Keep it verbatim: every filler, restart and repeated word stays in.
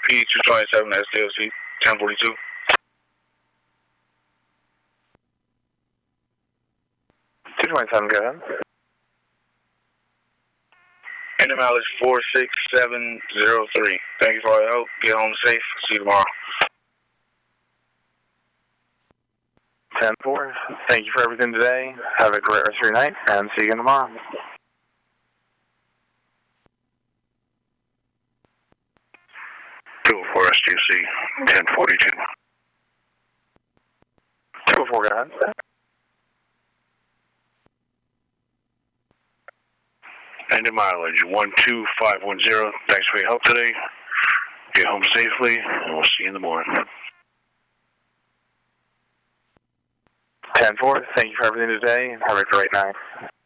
P two twenty-seven S D L C ten forty-two. two twenty-seven, go ahead. Engine mileage four six seven zero three. Thank you for all your help. Get home safe. See you tomorrow. ten four, thank you for everything today. Have a great rest of your night, and see you again tomorrow. two oh four S D L C ten forty-two. two oh four, go ahead. Engine mileage one two five one zero. Thanks for your help today. Get home safely, and we'll see you in the morning. ten four, thank you for everything today, and have a great night.